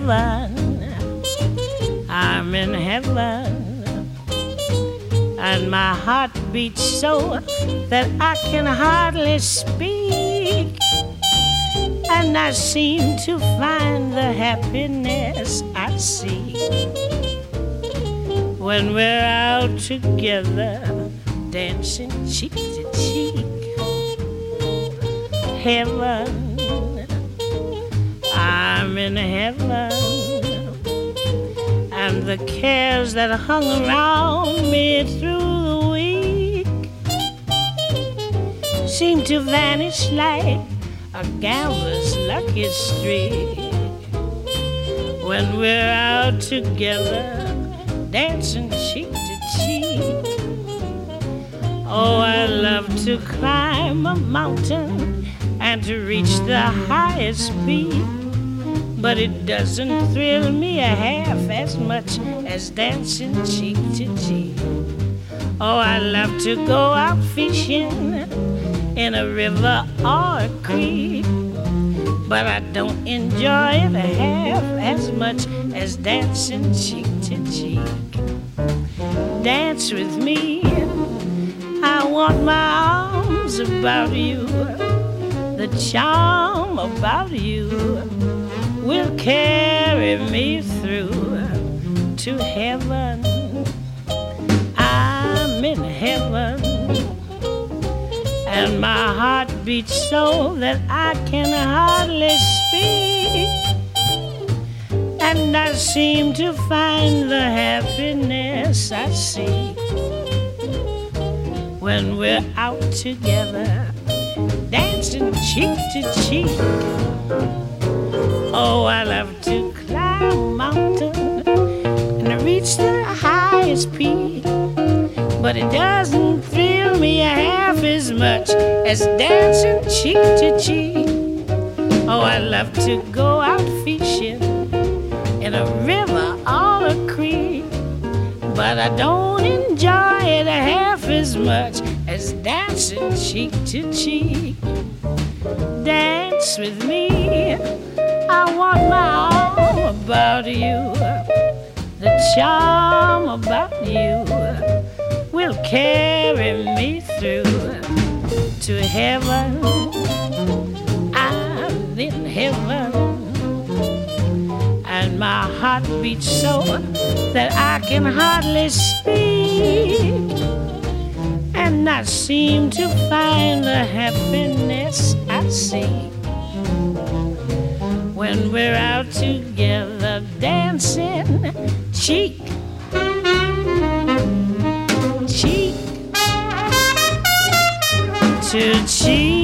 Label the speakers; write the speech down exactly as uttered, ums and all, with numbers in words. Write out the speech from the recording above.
Speaker 1: heaven. I'm in heaven. And my heart beats so that I can hardly speak. And I seem to find the happiness I seek when we're out together, dancing cheek to cheek. Heaven, I'm in heaven. And the cares that hung around me through the week seem to vanish like a gambler's lucky streak when we're out together, dancing cheek to cheek. Oh, I love to climb a mountain and to reach the highest peak, but it doesn't thrill me a half as much as dancing cheek to cheek. Oh, I love to go out fishing in a river or a creek, but I don't enjoy it half as much as dancing cheek to cheek. Dance with me, I want my arms about you. The charm about you will carry me through to heaven. I'm in heaven, and my heart beats so that I can hardly speak. And I seem to find the happiness I seek when we're out together, dancing cheek to cheek. Oh, I love to climb a mountain and reach the highest peak, but it doesn't thrill me half as much as dancing cheek to cheek. Oh, I love to go out fishing in a river or a creek, but I don't enjoy it half as much as dancing cheek to cheek. Dance with me, I want my arm about you. The charm about you will carry me through to heaven. I'm in heaven, and my heart beats so that I can hardly speak. And I seem to find the happiness I seek when we're out together, dancing cheek, cheek to cheek.